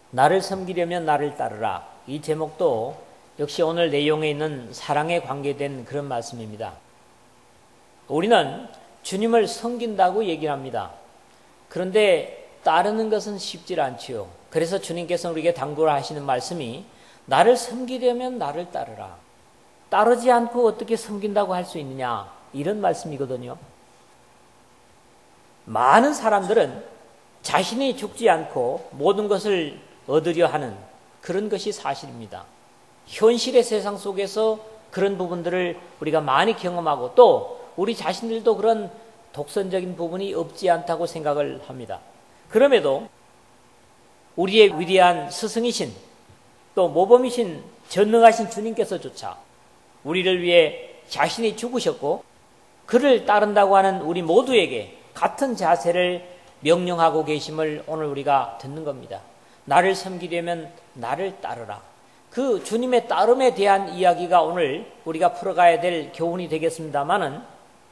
나를 섬기려면 나를 따르라. 이 제목도 역시 오늘 내용에 있는 사랑에 관계된 그런 말씀입니다. 우리는 주님을 섬긴다고 얘기를 합니다. 그런데 따르는 것은 쉽지 않지요. 그래서 주님께서 우리에게 당부를 하시는 말씀이 나를 섬기려면 나를 따르라. 따르지 않고 어떻게 섬긴다고 할 수 있느냐, 이런 말씀이거든요. 많은 사람들은 자신이 죽지 않고 모든 것을 얻으려 하는 그런 것이 사실입니다. 현실의 세상 속에서 그런 부분들을 우리가 많이 경험하고 또 우리 자신들도 그런 독선적인 부분이 없지 않다고 생각을 합니다. 그럼에도 우리의 위대한 스승이신 또 모범이신 전능하신 주님께서조차 우리를 위해 자신이 죽으셨고 그를 따른다고 하는 우리 모두에게 같은 자세를 명령하고 계심을 오늘 우리가 듣는 겁니다. 나를 섬기려면 나를 따르라. 그 주님의 따름에 대한 이야기가 오늘 우리가 풀어가야 될 교훈이 되겠습니다마는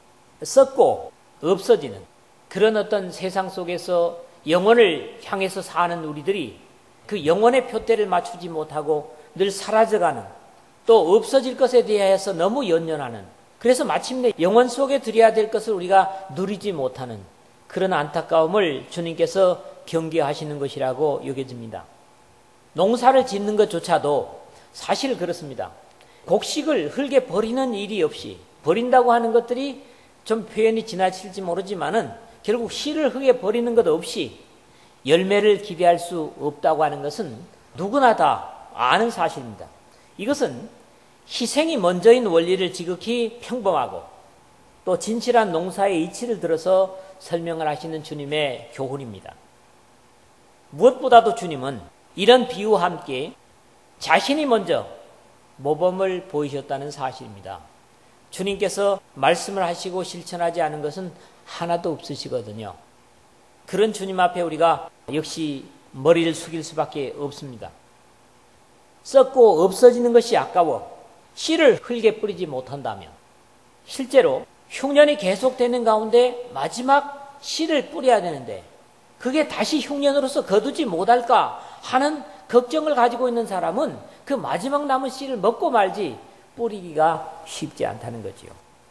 썩고 없어지는 그런 어떤 세상 속에서 영혼을 향해서 사는 우리들이 그 영혼의 표대를 맞추지 못하고 늘 사라져가는 또 없어질 것에 대해서 너무 연연하는 그래서 마침내 영혼 속에 들여야 될 것을 우리가 누리지 못하는 그런 안타까움을 주님께서 경계하시는 것이라고 여겨집니다. 농사를 짓는 것조차도 사실 그렇습니다. 곡식을 흙에 버리는 일이 없이 버린다고 하는 것들이 좀 표현이 지나칠지 모르지만은 결국 씨를 흙에 버리는 것 없이 열매를 기대할 수 없다고 하는 것은 누구나 다 아는 사실입니다. 이것은 희생이 먼저인 원리를 지극히 평범하고 또 진실한 농사의 이치를 들어서 설명을 하시는 주님의 교훈입니다. 무엇보다도 주님은 이런 비유와 함께 자신이 먼저 모범을 보이셨다는 사실입니다. 주님께서 말씀을 하시고 실천하지 않은 것은 하나도 없으시거든요. 그런 주님 앞에 우리가 역시 머리를 숙일 수밖에 없습니다. 썩고 없어지는 것이 아까워 씨를 흙에 뿌리지 못한다면 실제로 흉년이 계속되는 가운데 마지막 씨를 뿌려야 되는데 그게 다시 흉년으로서 거두지 못할까 하는 걱정을 가지고 있는 사람은 그 마지막 남은 씨를 먹고 말지 뿌리기가 쉽지 않다는 거지요.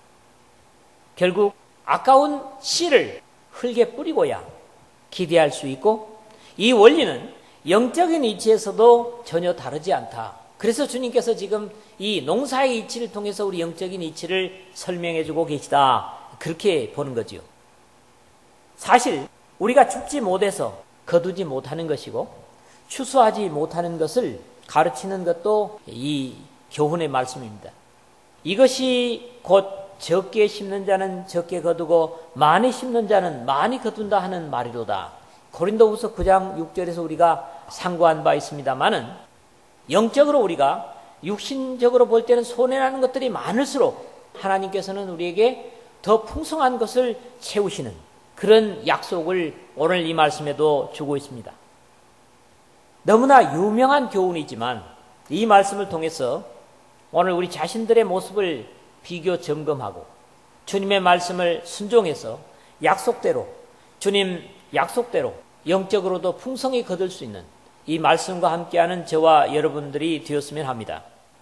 결국 아까운 씨를 흙에 뿌리고야 기대할 수 있고 이 원리는 영적인 이치에서도 전혀 다르지 않다. 그래서 주님께서 지금 이 농사의 이치를 통해서 우리 영적인 이치를 설명해 주고 계시다. 그렇게 보는 거지요. 사실 우리가 죽지 못해서 거두지 못하는 것이고 추수하지 못하는 것을 가르치는 것도 이 교훈의 말씀입니다. 이것이 곧 적게 심는 자는 적게 거두고 많이 심는 자는 많이 거둔다 하는 말이로다. 고린도후서 9장 6절에서 우리가 상고한 바 있습니다마는 영적으로 우리가 육신적으로 볼 때는 손해나는 것들이 많을수록 하나님께서는 우리에게 더 풍성한 것을 채우시는 그런 약속을 오늘 이 말씀에도 주고 있습니다. 너무나 유명한 교훈이지만 이 말씀을 통해서 오늘 우리 자신들의 모습을 비교 점검하고 주님의 말씀을 순종해서 약속대로 주님 약속대로 영적으로도 풍성히 거둘 수 있는 이 말씀과 함께하는 저와 여러분들이 되었으면 합니다.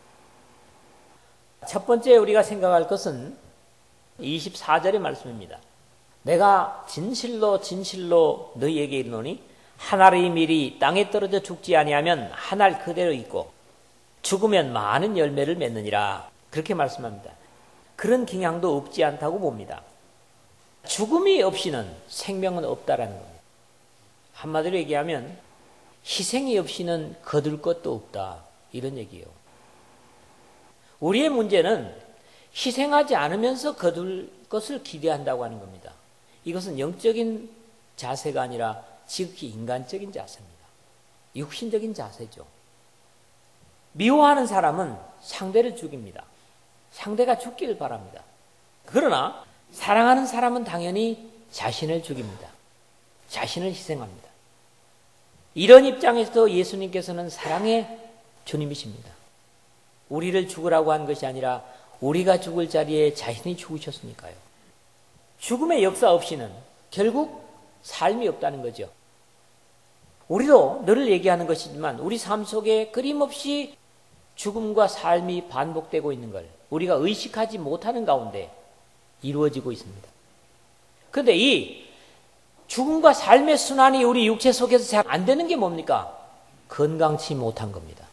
첫 번째 우리가 생각할 것은 24절의 말씀입니다. 내가 진실로 진실로 너희에게 이르노니 한 알의 밀이 땅에 떨어져 죽지 아니하면 한 알 그대로 있고 죽으면 많은 열매를 맺느니라. 그렇게 말씀합니다. 그런 경향도 없지 않다고 봅니다. 죽음이 없이는 생명은 없다라는 겁니다. 한마디로 얘기하면 희생이 없이는 거둘 것도 없다. 이런 얘기예요. 우리의 문제는 희생하지 않으면서 거둘 것을 기대한다고 하는 겁니다. 이것은 영적인 자세가 아니라 지극히 인간적인 자세입니다. 육신적인 자세죠. 미워하는 사람은 상대를 죽입니다. 상대가 죽기를 바랍니다. 그러나 사랑하는 사람은 당연히 자신을 죽입니다. 자신을 희생합니다. 이런 입장에서 예수님께서는 사랑의 주님이십니다. 우리를 죽으라고 한 것이 아니라 우리가 죽을 자리에 자신이 죽으셨으니까요. 죽음의 역사 없이는 결국 삶이 없다는 거죠. 우리도 늘 얘기하는 것이지만 우리 삶 속에 끊임없이 죽음과 삶이 반복되고 있는 걸 우리가 의식하지 못하는 가운데 이루어지고 있습니다. 그런데 이 죽음과 삶의 순환이 우리 육체 속에서 잘 안 되는 게 뭡니까? 건강치 못한 겁니다.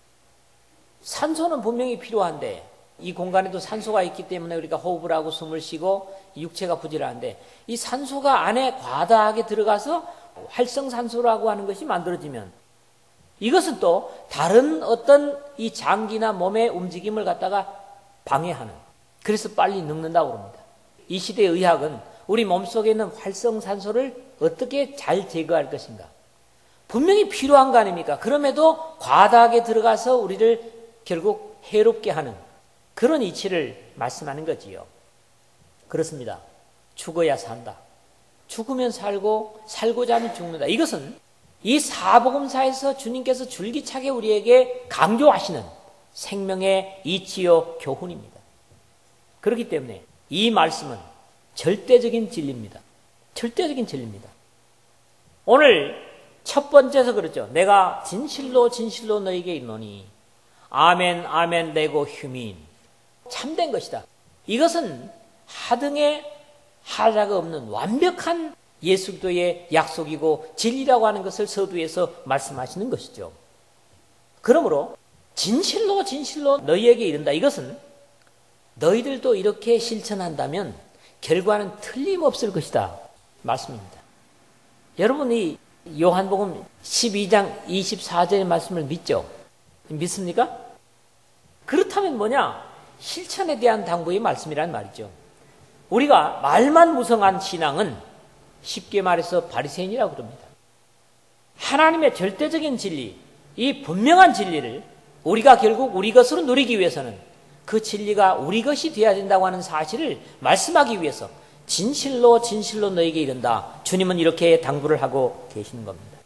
산소는 분명히 필요한데 이 공간에도 산소가 있기 때문에 우리가 호흡을 하고 숨을 쉬고 육체가 부지런한데 이 산소가 안에 과다하게 들어가서 활성산소라고 하는 것이 만들어지면 이것은 또 다른 어떤 이 장기나 몸의 움직임을 갖다가 방해하는, 그래서 빨리 늙는다고 합니다. 이 시대의 의학은 우리 몸속에 있는 활성산소를 어떻게 잘 제거할 것인가, 분명히 필요한 거 아닙니까? 그럼에도 과다하게 들어가서 우리를 결국 해롭게 하는 그런 이치를 말씀하는 거지요. 그렇습니다. 죽어야 산다. 죽으면 살고 살고자 하면 죽는다. 이것은 이 사복음사에서 주님께서 줄기차게 우리에게 강조하시는 생명의 이치요 교훈입니다. 그렇기 때문에 이 말씀은 절대적인 진리입니다. 절대적인 진리입니다. 오늘 첫 번째에서 그렇죠. 내가 진실로 진실로 너에게 이르노니 아멘 아멘 레고 휴민, 참된 것이다. 이것은 하등의 하자가 없는 완벽한 예수 그리스도의 약속이고 진리라고 하는 것을 서두에서 말씀하시는 것이죠. 그러므로 진실로 진실로 너희에게 이른다. 이것은 너희들도 이렇게 실천한다면 결과는 틀림없을 것이다 말씀입니다. 여러분이 요한복음 12장 24절의 말씀을 믿죠? 믿습니까? 그렇다면 뭐냐? 실천에 대한 당부의 말씀이란 말이죠. 우리가 말만 무성한 신앙은 쉽게 말해서 바리새인이라고 그럽니다. 하나님의 절대적인 진리, 이 분명한 진리를 우리가 결국 우리 것으로 누리기 위해서는 그 진리가 우리 것이 되어야 된다고 하는 사실을 말씀하기 위해서 진실로 진실로 너에게 이른다. 주님은 이렇게 당부를 하고 계시는 겁니다.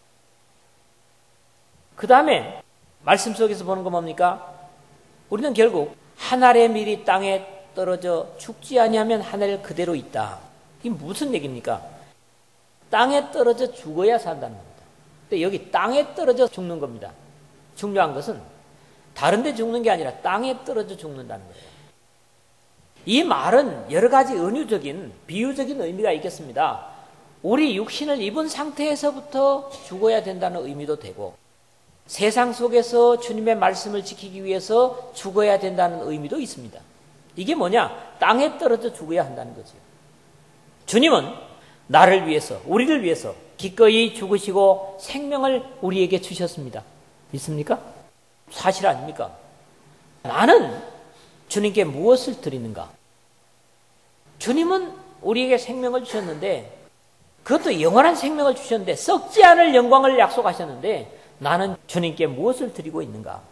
그 다음에 말씀 속에서 보는 건 뭡니까? 우리는 결국 한 알의 밀이 땅에 떨어져 죽지 아니하면 한 알 그대로 있다. 이게 무슨 얘기입니까? 땅에 떨어져 죽어야 산다는 겁니다. 근데 여기 땅에 떨어져 죽는 겁니다. 중요한 것은 다른 데 죽는 게 아니라 땅에 떨어져 죽는다는 거예요. 이 말은 여러 가지 은유적인 비유적인 의미가 있겠습니다. 우리 육신을 입은 상태에서부터 죽어야 된다는 의미도 되고 세상 속에서 주님의 말씀을 지키기 위해서 죽어야 된다는 의미도 있습니다. 이게 뭐냐? 땅에 떨어져 죽어야 한다는 거죠. 주님은 나를 위해서, 우리를 위해서 기꺼이 죽으시고 생명을 우리에게 주셨습니다. 믿습니까? 사실 아닙니까? 나는 주님께 무엇을 드리는가? 주님은 우리에게 생명을 주셨는데, 그것도 영원한 생명을 주셨는데, 썩지 않을 영광을 약속하셨는데, 나는 주님께 무엇을 드리고 있는가?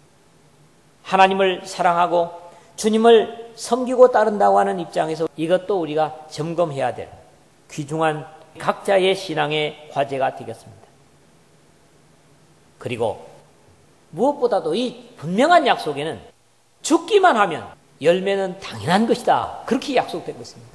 하나님을 사랑하고 주님을 섬기고 따른다고 하는 입장에서 이것도 우리가 점검해야 될 귀중한 각자의 신앙의 과제가 되겠습니다. 그리고 무엇보다도 이 분명한 약속에는 죽기만 하면 열매는 당연한 것이다. 그렇게 약속된 것입니다.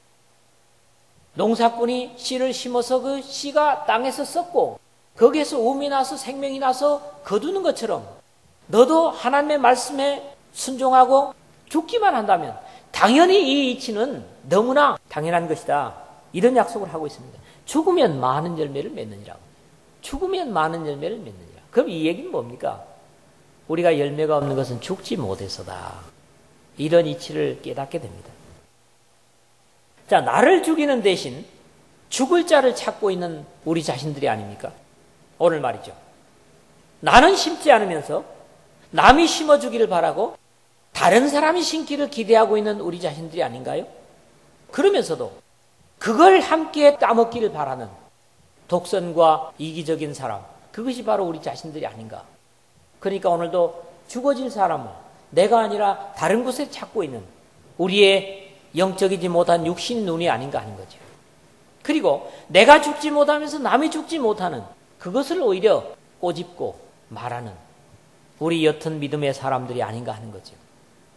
농사꾼이 씨를 심어서 그 씨가 땅에서 썩고 거기에서 우음이 나서 생명이 나서 거두는 것처럼 너도 하나님의 말씀에 순종하고 죽기만 한다면 당연히 이 이치는 너무나 당연한 것이다. 이런 약속을 하고 있습니다. 죽으면 많은 열매를 맺느니라고. 죽으면 많은 열매를 맺느니라. 그럼 이 얘기는 뭡니까? 우리가 열매가 없는 것은 죽지 못해서다. 이런 이치를 깨닫게 됩니다. 자, 나를 죽이는 대신 죽을 자를 찾고 있는 우리 자신들이 아닙니까? 오늘 말이죠. 나는 심지 않으면서 남이 심어주기를 바라고 다른 사람이 심기를 기대하고 있는 우리 자신들이 아닌가요? 그러면서도 그걸 함께 따먹기를 바라는 독선과 이기적인 사람, 그것이 바로 우리 자신들이 아닌가. 그러니까 오늘도 죽어질 사람을 내가 아니라 다른 곳에 찾고 있는 우리의 영적이지 못한 육신 눈이 아닌가 하는 거죠. 그리고 내가 죽지 못하면서 남이 죽지 못하는 그것을 오히려 꼬집고 말하는 우리 옅은 믿음의 사람들이 아닌가 하는 거죠.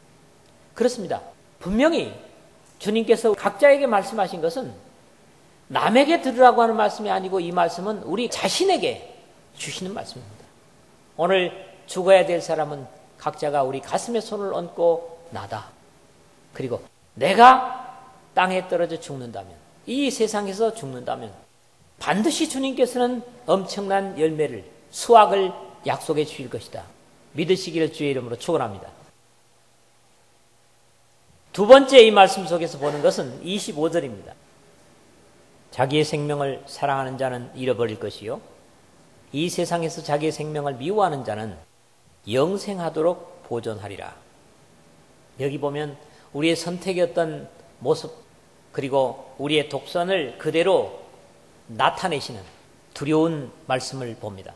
그렇습니다. 분명히 주님께서 각자에게 말씀하신 것은 남에게 들으라고 하는 말씀이 아니고 이 말씀은 우리 자신에게 주시는 말씀입니다. 오늘 죽어야 될 사람은 각자가 우리 가슴에 손을 얹고 나다. 그리고 내가 땅에 떨어져 죽는다면, 이 세상에서 죽는다면 반드시 주님께서는 엄청난 열매를, 수확을 약속해 주실 것이다. 믿으시기를 주의 이름으로 축원합니다. 두 번째 이 말씀 속에서 보는 것은 25절입니다. 자기의 생명을 사랑하는 자는 잃어버릴 것이요, 이 세상에서 자기의 생명을 미워하는 자는 영생하도록 보존하리라. 여기 보면 우리의 선택의 어떤 모습, 그리고 우리의 독선을 그대로 나타내시는 두려운 말씀을 봅니다.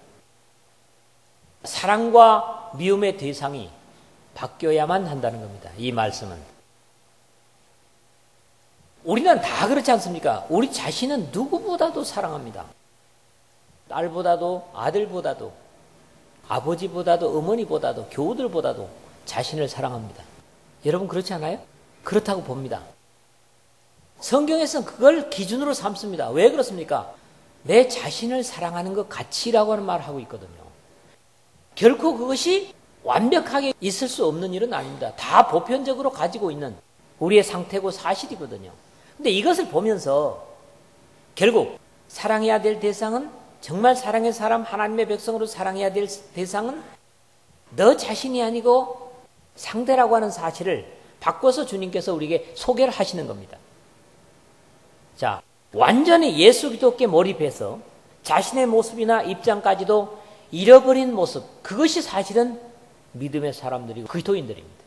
사랑과 미움의 대상이 바뀌어야만 한다는 겁니다. 이 말씀은. 우리는 다 그렇지 않습니까? 우리 자신은 누구보다도 사랑합니다. 딸보다도, 아들보다도, 아버지보다도, 어머니보다도, 교우들보다도 자신을 사랑합니다. 여러분 그렇지 않아요? 그렇다고 봅니다. 성경에서는 그걸 기준으로 삼습니다. 왜 그렇습니까? 내 자신을 사랑하는 것 가치라고 하는 말을 하고 있거든요. 결코 그것이 완벽하게 있을 수 없는 일은 아닙니다. 다 보편적으로 가지고 있는 우리의 상태고 사실이거든요. 근데 이것을 보면서 결국 사랑해야 될 대상은, 정말 사랑의 사람, 하나님의 백성으로 사랑해야 될 대상은 너 자신이 아니고 상대라고 하는 사실을 바꿔서 주님께서 우리에게 소개를 하시는 겁니다. 자, 완전히 예수 그리스도께 몰입해서 자신의 모습이나 입장까지도 잃어버린 모습, 그것이 사실은 믿음의 사람들이고 그리스도인들입니다.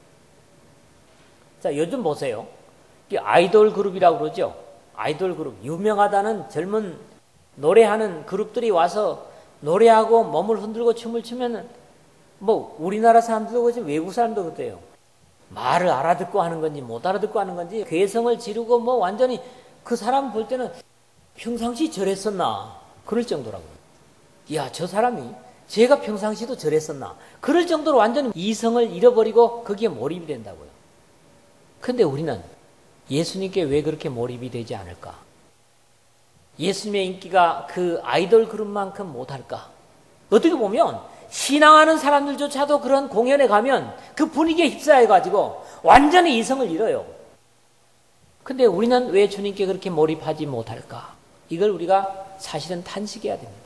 자, 요즘 보세요. 아이돌 그룹이라고 그러죠. 아이돌 그룹, 유명하다는 젊은 노래하는 그룹들이 와서 노래하고 몸을 흔들고 춤을 추면 뭐 우리나라 사람들도 그렇지 외국 사람도 그래요. 말을 알아듣고 하는 건지 못 알아듣고 하는 건지 괴성을 지르고 뭐 완전히 그 사람 볼 때는 평상시 저랬었나 그럴 정도라고요. 야, 저 사람이 제가 평상시도 저랬었나 그럴 정도로 완전히 이성을 잃어버리고 거기에 몰입이 된다고요. 근데 우리는 예수님께 왜 그렇게 몰입이 되지 않을까? 예수님의 인기가 그 아이돌 그룹만큼 못할까? 어떻게 보면 신앙하는 사람들조차도 그런 공연에 가면 그 분위기에 휩싸여가지고 완전히 이성을 잃어요. 근데 우리는 왜 주님께 그렇게 몰입하지 못할까? 이걸 우리가 사실은 탄식해야 됩니다.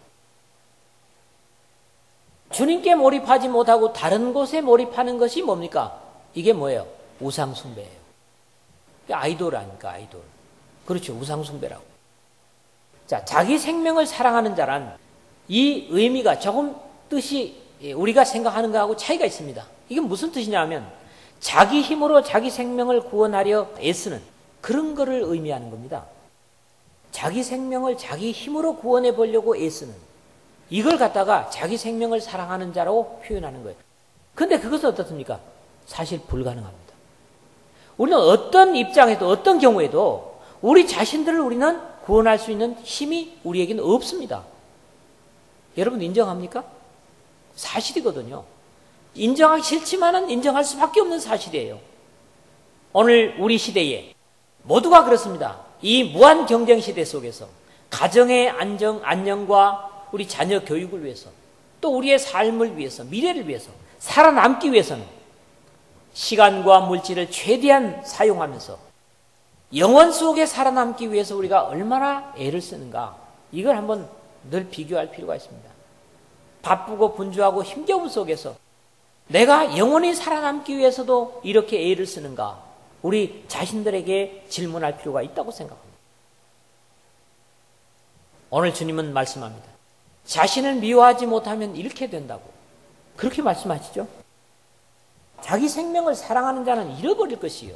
주님께 몰입하지 못하고 다른 곳에 몰입하는 것이 뭡니까? 이게 뭐예요? 우상숭배예요. 아이돌 아닙니까? 아이돌. 그렇죠. 우상숭배라고. 자, 자기 생명을 사랑하는 자란 이 의미가 조금 뜻이 우리가 생각하는 것하고 차이가 있습니다. 이게 무슨 뜻이냐면 자기 힘으로 자기 생명을 구원하려 애쓰는 그런 거를 의미하는 겁니다. 자기 생명을 자기 힘으로 구원해 보려고 애쓰는 이걸 갖다가 자기 생명을 사랑하는 자라고 표현하는 거예요. 그런데 그것은 어떻습니까? 사실 불가능합니다. 우리는 어떤 입장에도 어떤 경우에도 우리 자신들을 우리는 구원할 수 있는 힘이 우리에게는 없습니다. 여러분 인정합니까? 사실이거든요. 인정하기 싫지만은 인정할 수밖에 없는 사실이에요. 오늘 우리 시대에 모두가 그렇습니다. 이 무한 경쟁 시대 속에서 가정의 안녕과 우리 자녀 교육을 위해서 또 우리의 삶을 위해서 미래를 위해서 살아남기 위해서는 시간과 물질을 최대한 사용하면서 영원 속에 살아남기 위해서 우리가 얼마나 애를 쓰는가 이걸 한번 늘 비교할 필요가 있습니다. 바쁘고 분주하고 힘겨움 속에서 내가 영원히 살아남기 위해서도 이렇게 애를 쓰는가 우리 자신들에게 질문할 필요가 있다고 생각합니다. 오늘 주님은 말씀합니다. 자신을 미워하지 못하면 잃게 된다고 그렇게 말씀하시죠. 자기 생명을 사랑하는 자는 잃어버릴 것이요.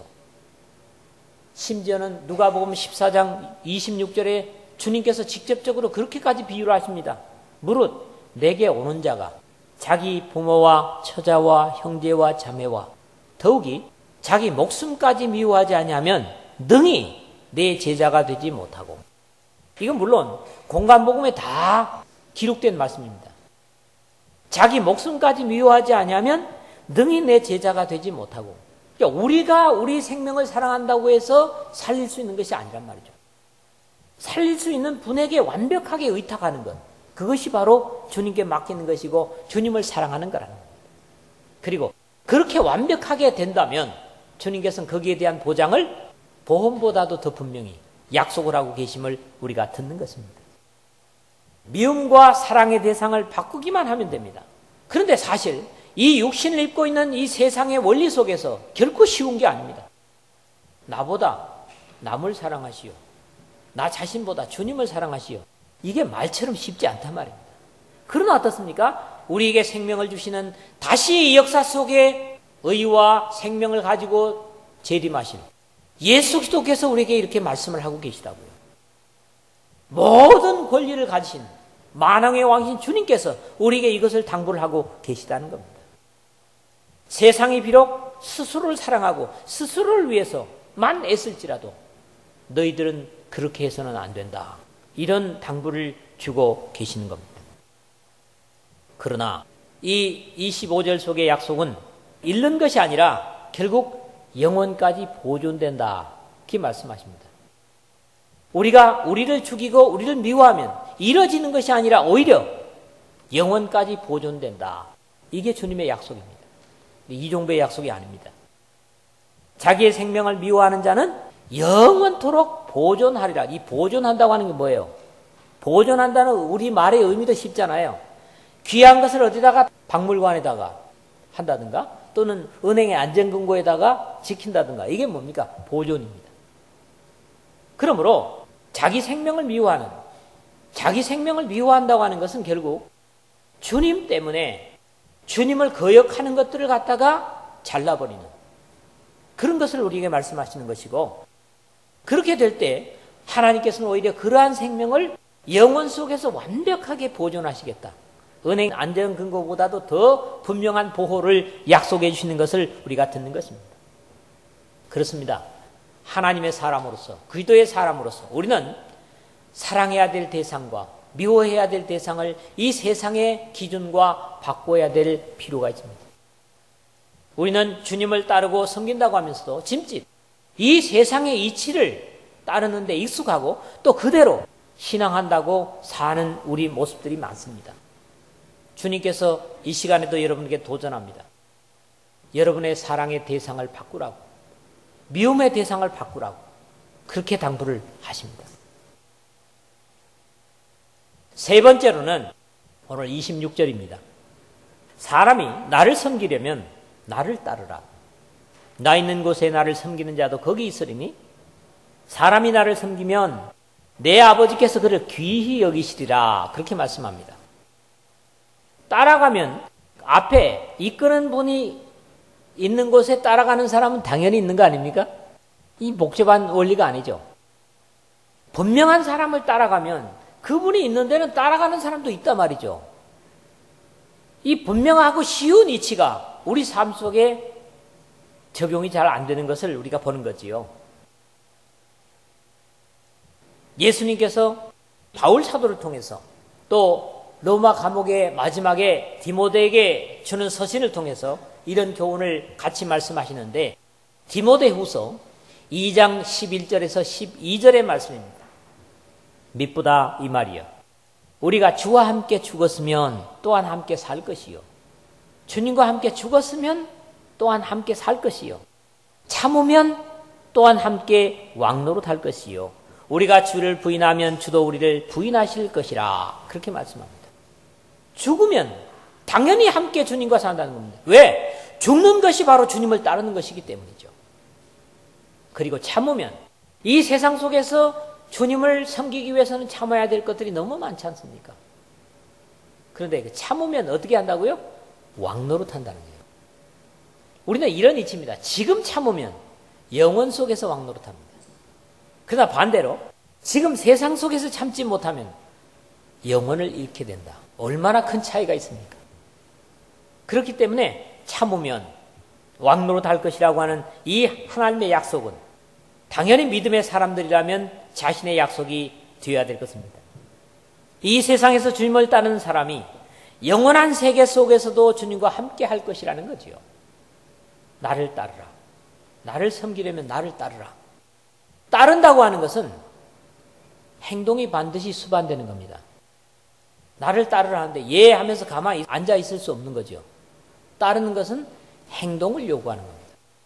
심지어는 누가복음 14장 26절에 주님께서 직접적으로 그렇게까지 비유를 하십니다. 무릇 내게 오는 자가 자기 부모와 처자와 형제와 자매와 더욱이 자기 목숨까지 미워하지 아니하면 능히 내 제자가 되지 못하고 이건 물론 공간복음에 다 기록된 말씀입니다. 자기 목숨까지 미워하지 아니하면 능히 내 제자가 되지 못하고 그러니까 우리가 우리 생명을 사랑한다고 해서 살릴 수 있는 것이 아니란 말이죠. 살릴 수 있는 분에게 완벽하게 의탁하는 것. 그것이 바로 주님께 맡기는 것이고 주님을 사랑하는 거라는 겁니다. 그리고 그렇게 완벽하게 된다면 주님께서는 거기에 대한 보장을 보험보다도 더 분명히 약속을 하고 계심을 우리가 듣는 것입니다. 미움과 사랑의 대상을 바꾸기만 하면 됩니다. 그런데 사실 이 육신을 입고 있는 이 세상의 원리 속에서 결코 쉬운 게 아닙니다. 나보다 남을 사랑하시오. 나 자신보다 주님을 사랑하시오. 이게 말처럼 쉽지 않단 말입니다. 그러나 어떻습니까? 우리에게 생명을 주시는 다시 이 역사 속에 의와 생명을 가지고 재림하신 예수 그리스도께서 우리에게 이렇게 말씀을 하고 계시다고요. 모든 권리를 가지신 만왕의 왕이신 주님께서 우리에게 이것을 당부를 하고 계시다는 겁니다. 세상이 비록 스스로를 사랑하고 스스로를 위해서만 애쓸지라도 너희들은 그렇게 해서는 안 된다. 이런 당부를 주고 계시는 겁니다. 그러나 이 25절 속의 약속은 잃는 것이 아니라 결국 영원까지 보존된다. 이렇게 말씀하십니다. 우리가 우리를 죽이고 우리를 미워하면 이뤄지는 것이 아니라 오히려 영원까지 보존된다. 이게 주님의 약속입니다. 이종배의 약속이 아닙니다. 자기의 생명을 미워하는 자는 영원토록 보존하리라. 이 보존한다고 하는 게 뭐예요? 보존한다는 우리 말의 의미도 쉽잖아요. 귀한 것을 어디다가 박물관에다가 한다든가 또는 은행의 안전금고에다가 지킨다든가 이게 뭡니까? 보존입니다. 그러므로 자기 생명을 미워한다고 하는 것은 결국 주님 때문에 주님을 거역하는 것들을 갖다가 잘라버리는 그런 것을 우리에게 말씀하시는 것이고, 그렇게 될 때 하나님께서는 오히려 그러한 생명을 영원 속에서 완벽하게 보존하시겠다. 은행 안전금고보다도 더 분명한 보호를 약속해 주시는 것을 우리가 듣는 것입니다. 그렇습니다. 하나님의 사람으로서, 그리스도의 사람으로서 우리는 사랑해야 될 대상과 미워해야 될 대상을 이 세상의 기준과 바꿔야 될 필요가 있습니다. 우리는 주님을 따르고 섬긴다고 하면서도 짐짓 이 세상의 이치를 따르는 데 익숙하고 또 그대로 신앙한다고 사는 우리 모습들이 많습니다. 주님께서 이 시간에도 여러분에게 도전합니다. 여러분의 사랑의 대상을 바꾸라고, 미움의 대상을 바꾸라고 그렇게 당부를 하십니다. 세 번째로는 오늘 26절입니다. 사람이 나를 섬기려면 나를 따르라. 나 있는 곳에 나를 섬기는 자도 거기 있으리니 사람이 나를 섬기면 내 아버지께서 그를 귀히 여기시리라. 그렇게 말씀합니다. 따라가면 앞에 이끄는 분이 있는 곳에 따라가는 사람은 당연히 있는 거 아닙니까? 이 복잡한 원리가 아니죠. 분명한 사람을 따라가면 그분이 있는 데는 따라가는 사람도 있단 말이죠. 이 분명하고 쉬운 이치가 우리 삶 속에 적용이 잘 안 되는 것을 우리가 보는 거지요. 예수님께서 바울 사도를 통해서 또 로마 감옥의 마지막에 디모데에게 주는 서신을 통해서 이런 교훈을 같이 말씀하시는데, 디모데후서 2장 11절에서 12절의 말씀입니다. 미쁘다 이 말이여, 우리가 주와 함께 죽었으면 또한 함께 살 것이요, 주님과 함께 죽었으면 또한 함께 살 것이요, 참으면 또한 함께 왕노릇할 것이요, 우리가 주를 부인하면 주도 우리를 부인하실 것이라. 그렇게 말씀합니다. 죽으면 당연히 함께 주님과 산다는 겁니다. 왜? 죽는 것이 바로 주님을 따르는 것이기 때문이죠. 그리고 참으면 이 세상 속에서 주님을 섬기기 위해서는 참아야 될 것들이 너무 많지 않습니까? 그런데 참으면 어떻게 한다고요? 왕노릇한다는 거예요. 우리는 이런 이치입니다. 지금 참으면 영원 속에서 왕노릇합니다. 그러나 반대로 지금 세상 속에서 참지 못하면 영원을 잃게 된다. 얼마나 큰 차이가 있습니까? 그렇기 때문에 참으면 왕노릇할 것이라고 하는 이 하나님의 약속은 당연히 믿음의 사람들이라면 자신의 약속이 되어야 될 것입니다. 이 세상에서 주님을 따르는 사람이 영원한 세계 속에서도 주님과 함께 할 것이라는 거지요. 나를 따르라. 나를 섬기려면 나를 따르라. 따른다고 하는 것은 행동이 반드시 수반되는 겁니다. 나를 따르라는데 예 하면서 가만히 앉아 있을 수 없는 거죠. 따르는 것은 행동을 요구하는 겁니다.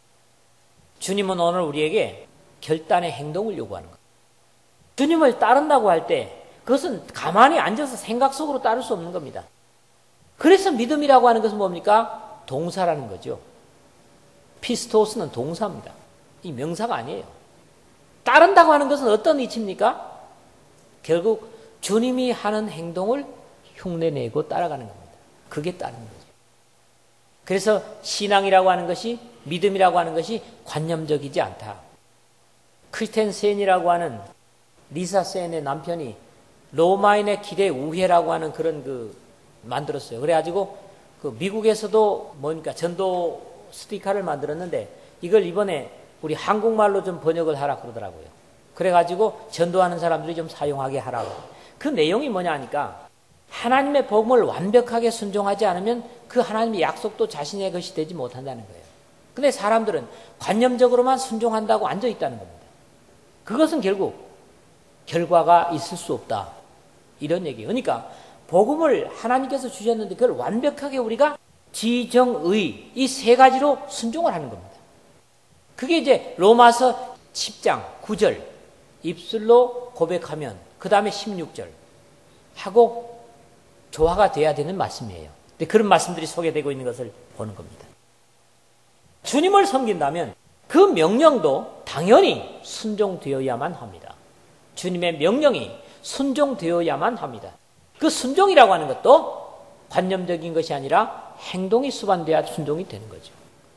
주님은 오늘 우리에게 결단의 행동을 요구하는 겁니다. 주님을 따른다고 할 때 그것은 가만히 앉아서 생각 속으로 따를 수 없는 겁니다. 그래서 믿음이라고 하는 것은 뭡니까? 동사라는 거죠. 피스토스는 동사입니다. 이 명사가 아니에요. 따른다고 하는 것은 어떤 이치입니까? 결국 주님이 하는 행동을 흉내내고 따라가는 겁니다. 그게 따르는 거죠. 그래서 신앙이라고 하는 것이, 믿음이라고 하는 것이 관념적이지 않다. 크리스텐 센이라고 하는 리사 센의 남편이 로마인의 길의 우회라고 하는 그런 만들었어요. 그래가지고 미국에서도 뭐니까 전도 스티커를 만들었는데 이걸 이번에 우리 한국말로 좀 번역을 하라 그러더라고요. 그래가지고 전도하는 사람들이 좀 사용하게 하라고. 그 내용이 뭐냐 하니까 하나님의 복음을 완벽하게 순종하지 않으면 그 하나님의 약속도 자신의 것이 되지 못한다는 거예요. 근데 사람들은 관념적으로만 순종한다고 앉아 있다는 겁니다. 그것은 결국 결과가 있을 수 없다. 이런 얘기예요. 그러니까 복음을 하나님께서 주셨는데 그걸 완벽하게 우리가 지정의 이 세 가지로 순종을 하는 겁니다. 그게 이제 로마서 10장 9절 입술로 고백하면 그 다음에 16절 하고 조화가 돼야 되는 말씀이에요. 근데 그런 말씀들이 소개되고 있는 것을 보는 겁니다. 주님을 섬긴다면 그 명령도 당연히 순종되어야만 합니다. 주님의 명령이 순종되어야만 합니다. 그 순종이라고 하는 것도 관념적인 것이 아니라 행동이 수반돼야 순종이 되는 거죠.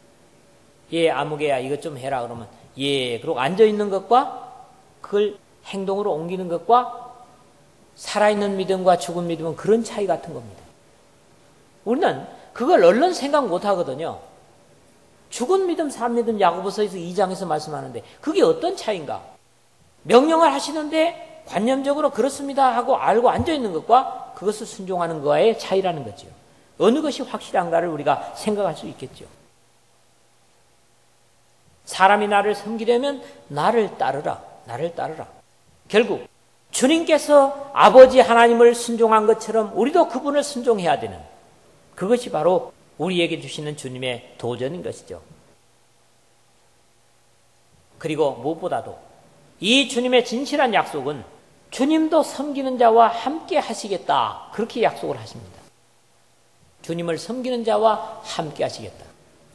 예, 아무개야 이것 좀 해라 그러면 예, 그리고 앉아있는 것과 그걸 행동으로 옮기는 것과 살아있는 믿음과 죽은 믿음은 그런 차이 같은 겁니다. 우리는 그걸 얼른 생각 못 하거든요. 죽은 믿음, 산 믿음 야고보서에서 2장에서 말씀하는데 그게 어떤 차이인가? 명령을 하시는데 관념적으로 그렇습니다 하고 알고 앉아있는 것과 그것을 순종하는 것과의 차이라는 거죠. 어느 것이 확실한가를 우리가 생각할 수 있겠죠. 사람이 나를 섬기려면 나를 따르라. 나를 따르라. 결국 주님께서 아버지 하나님을 순종한 것처럼 우리도 그분을 순종해야 되는 그것이 바로 우리에게 주시는 주님의 도전인 것이죠. 그리고 무엇보다도 이 주님의 진실한 약속은 주님도 섬기는 자와 함께 하시겠다. 그렇게 약속을 하십니다. 주님을 섬기는 자와 함께 하시겠다.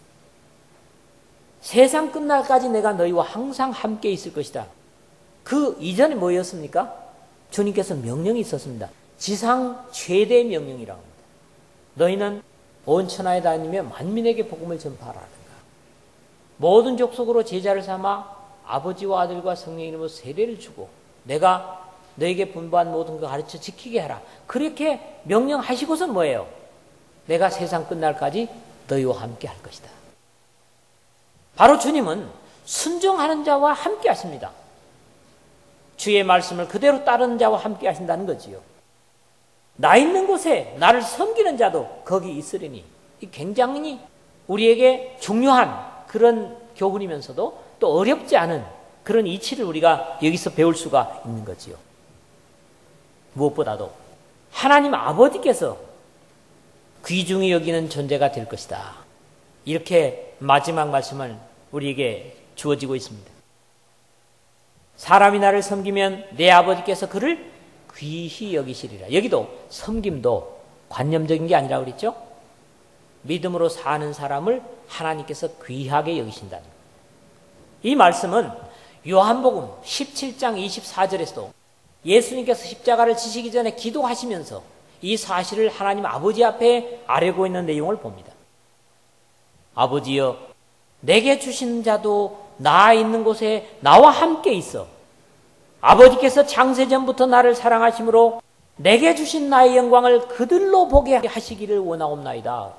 세상 끝날까지 내가 너희와 항상 함께 있을 것이다. 그 이전에 뭐였습니까? 주님께서 명령이 있었습니다. 지상 최대의 명령이라고 합니다. 너희는 온 천하에 다니며 만민에게 복음을 전파하라든가. 모든 족속으로 제자를 삼아 아버지와 아들과 성령의 이름으로 세례를 주고 내가 너에게 분부한 모든 것 가르쳐 지키게 하라. 그렇게 명령하시고서 뭐예요? 내가 세상 끝날까지 너희와 함께 할 것이다. 바로 주님은 순종하는 자와 함께 하십니다. 주의 말씀을 그대로 따르는 자와 함께 하신다는 거지요. 나 있는 곳에 나를 섬기는 자도 거기 있으리니. 이 굉장히 우리에게 중요한 그런 교훈이면서도 또 어렵지 않은 그런 이치를 우리가 여기서 배울 수가 있는 거지요. 무엇보다도 하나님 아버지께서 귀중히 여기는 존재가 될 것이다. 이렇게 마지막 말씀을 우리에게 주어지고 있습니다. 사람이 나를 섬기면 내 아버지께서 그를 귀히 여기시리라. 여기도 섬김도 관념적인 게 아니라고 그랬죠? 믿음으로 사는 사람을 하나님께서 귀하게 여기신다는 거예요. 이 말씀은 요한복음 17장 24절에서도 예수님께서 십자가를 지시기 전에 기도하시면서 이 사실을 하나님 아버지 앞에 아뢰고 있는 내용을 봅니다. 아버지여, 내게 주신 자도 나 있는 곳에 나와 함께 있어. 아버지께서 창세전부터 나를 사랑하심으로 내게 주신 나의 영광을 그들로 보게 하시기를 원하옵나이다.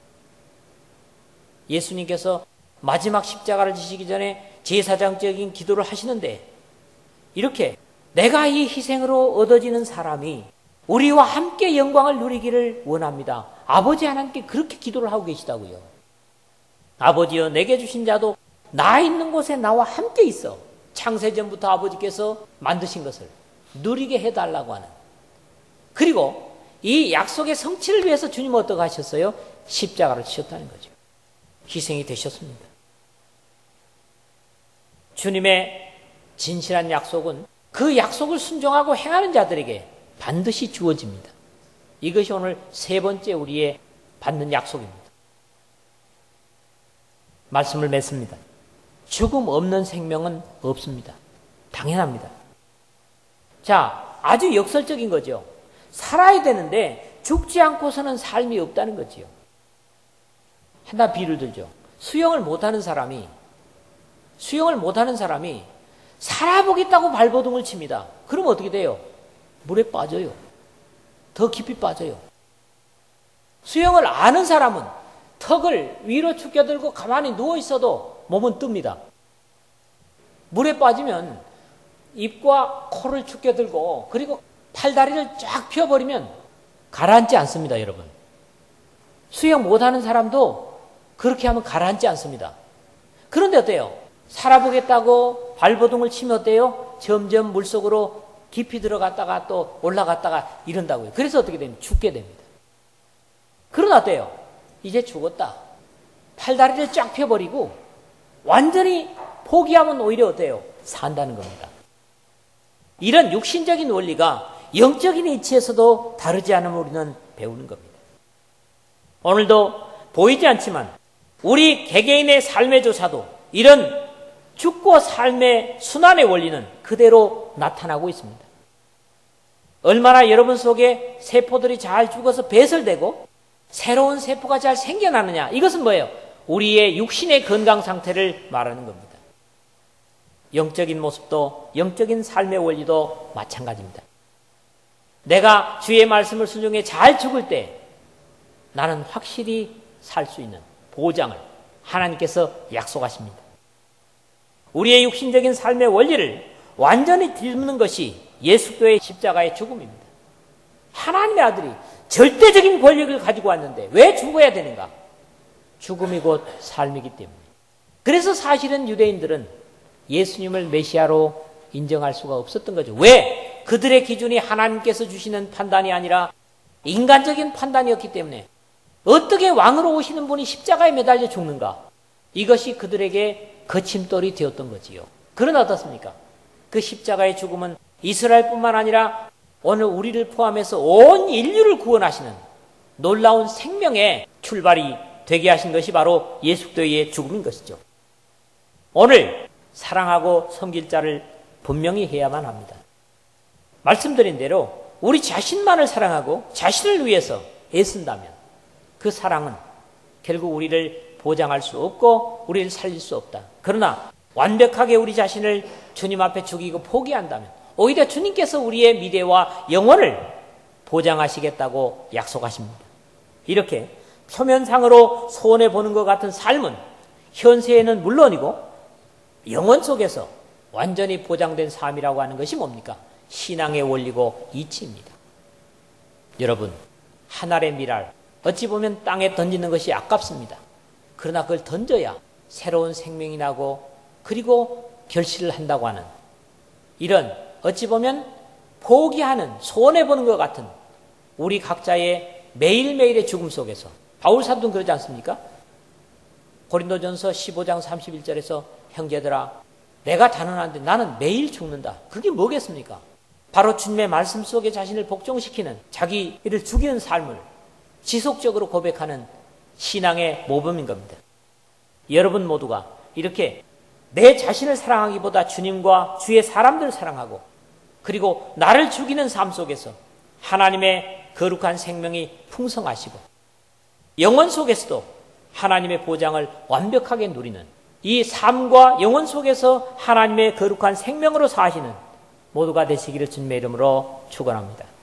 예수님께서 마지막 십자가를 지시기 전에 제사장적인 기도를 하시는데 이렇게 내가 이 희생으로 얻어지는 사람이 우리와 함께 영광을 누리기를 원합니다. 아버지 하나님께 그렇게 기도를 하고 계시다고요. 아버지여, 내게 주신 자도 나 있는 곳에 나와 함께 있어. 창세전부터 아버지께서 만드신 것을 누리게 해달라고 하는. 그리고 이 약속의 성취를 위해서 주님은 어떻게 하셨어요? 십자가를 치셨다는 거죠. 희생이 되셨습니다. 주님의 진실한 약속은 그 약속을 순종하고 행하는 자들에게 반드시 주어집니다. 이것이 오늘 세 번째 우리의 받는 약속입니다. 말씀을 맺습니다. 죽음 없는 생명은 없습니다. 당연합니다. 자, 아주 역설적인 거죠. 살아야 되는데 죽지 않고서는 삶이 없다는 거지요. 하나 비유를 들죠. 수영을 못하는 사람이 살아보겠다고 발버둥을 칩니다. 그러면 어떻게 돼요? 물에 빠져요. 더 깊이 빠져요. 수영을 아는 사람은 턱을 위로 축여들고 가만히 누워있어도 몸은 뜹니다. 물에 빠지면 입과 코를 축여들고 그리고 팔다리를 쫙 펴버리면 가라앉지 않습니다, 여러분. 수영 못하는 사람도 그렇게 하면 가라앉지 않습니다. 그런데 어때요? 살아보겠다고 발버둥을 치면 어때요? 점점 물속으로 깊이 들어갔다가 또 올라갔다가 이런다고요. 그래서 어떻게 됩니까? 죽게 됩니다. 그러나 어때요? 이제 죽었다. 팔다리를 쫙 펴버리고 완전히 포기하면 오히려 어때요? 산다는 겁니다. 이런 육신적인 원리가 영적인 이치에서도 다르지 않음을 우리는 배우는 겁니다. 오늘도 보이지 않지만 우리 개개인의 삶의 조차도 이런 죽고 삶의 순환의 원리는 그대로 나타나고 있습니다. 얼마나 여러분 속에 세포들이 잘 죽어서 배설되고 새로운 세포가 잘 생겨나느냐, 이것은 뭐예요? 우리의 육신의 건강 상태를 말하는 겁니다. 영적인 모습도 영적인 삶의 원리도 마찬가지입니다. 내가 주의 말씀을 순종해 잘 죽을 때 나는 확실히 살 수 있는 보장을 하나님께서 약속하십니다. 우리의 육신적인 삶의 원리를 완전히 뒤집는 것이 예수교의 십자가의 죽음입니다. 하나님의 아들이 절대적인 권력을 가지고 왔는데 왜 죽어야 되는가? 죽음이 곧 삶이기 때문에. 그래서 사실은 유대인들은 예수님을 메시아로 인정할 수가 없었던 거죠. 왜? 그들의 기준이 하나님께서 주시는 판단이 아니라 인간적인 판단이었기 때문에 어떻게 왕으로 오시는 분이 십자가에 매달려 죽는가? 이것이 그들에게 거침돌이 되었던 거지요. 그러나 어떻습니까? 그 십자가의 죽음은 이스라엘뿐만 아니라 오늘 우리를 포함해서 온 인류를 구원하시는 놀라운 생명의 출발이 되게 하신 것이 바로 예수 그리스도의 죽음인 것이죠. 오늘 사랑하고 섬길 자를 분명히 해야만 합니다. 말씀드린 대로 우리 자신만을 사랑하고 자신을 위해서 애쓴다면 그 사랑은 결국 우리를 보장할 수 없고 우리를 살릴 수 없다. 그러나 완벽하게 우리 자신을 주님 앞에 죽이고 포기한다면 오히려 주님께서 우리의 미래와 영원을 보장하시겠다고 약속하십니다. 이렇게 표면상으로 손해보는 것 같은 삶은 현세에는 물론이고 영원 속에서 완전히 보장된 삶이라고 하는 것이 뭡니까? 신앙의 원리고 이치입니다. 여러분, 한 알의 밀알, 어찌 보면 땅에 던지는 것이 아깝습니다. 그러나 그걸 던져야 새로운 생명이 나고 그리고 결실을 한다고 하는 이런 어찌 보면 포기하는, 손해보는 것 같은 우리 각자의 매일매일의 죽음 속에서 바울 사도는 그러지 않습니까? 고린도전서 15장 31절에서 형제들아 내가 단언하는데 나는 매일 죽는다. 그게 뭐겠습니까? 바로 주님의 말씀 속에 자신을 복종시키는 자기를 죽이는 삶을 지속적으로 고백하는 신앙의 모범인 겁니다. 여러분 모두가 이렇게 내 자신을 사랑하기보다 주님과 주의 사람들을 사랑하고 그리고 나를 죽이는 삶 속에서 하나님의 거룩한 생명이 풍성하시고 영원 속에서도 하나님의 보장을 완벽하게 누리는 이 삶과 영원 속에서 하나님의 거룩한 생명으로 사시는 모두가 되시기를 주님의 이름으로 축원합니다.